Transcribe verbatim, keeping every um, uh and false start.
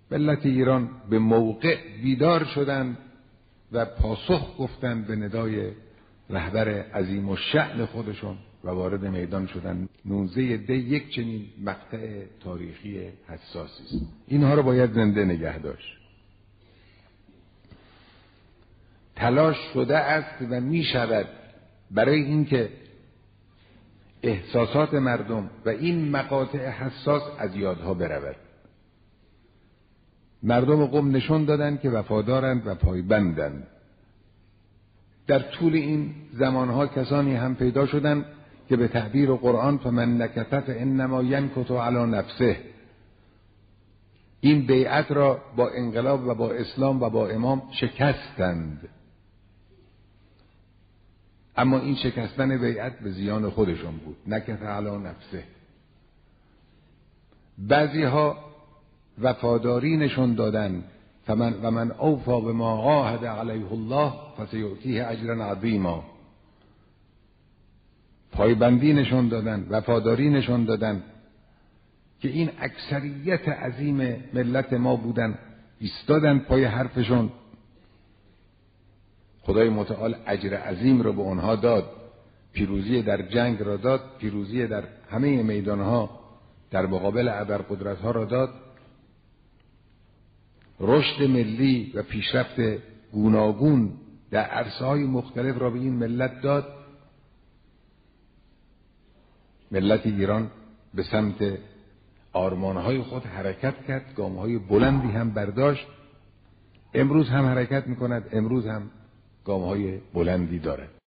ملت ایران به موقع بیدار شدند و پاسخ گفتند به ندای رهبر عظیم الشأن خودشون و وارد میدان شدند. نوزده دی یک چنین مقطع تاریخی حساسی است. اینها رو باید زنده نگه داشت. تلاش شده است و می شود برای اینکه احساسات مردم و این مقاطع حساس از یادها برود. مردم قم نشون دادند که وفادارند و پایبندند. در طول این زمانها کسانی هم پیدا شدند که به تعبیر قرآن فمن نکث فانما ینکث علی نفسه، این بیعت را با انقلاب و با اسلام و با امام شکستند، اما این شکستن بیعت به زیان خودشون بود. نکث علی نفسه. بعضی ها وفاداری نشون دادن فمن و من اوفی بما عاهد علیه الله فسیؤتیه اجرا عظیما. پایبندی نشون دادن، وفاداری نشون دادن که این اکثریت عظیم ملت ما بودن، ایستادن پای حرفشون. خدای متعال اجر عظیم رو به اونها داد، پیروزی در جنگ را داد، پیروزی در همه میدانها در مقابل ابرقدرت‌ها را داد، رشد ملی و پیشرفت گوناگون در عرصه‌های مختلف را به این ملت داد. ملت ایران به سمت آرمان‌های خود حرکت کرد، گام‌های بلندی هم برداشت. امروز هم حرکت می‌کند، امروز هم گام‌های بلندی دارد.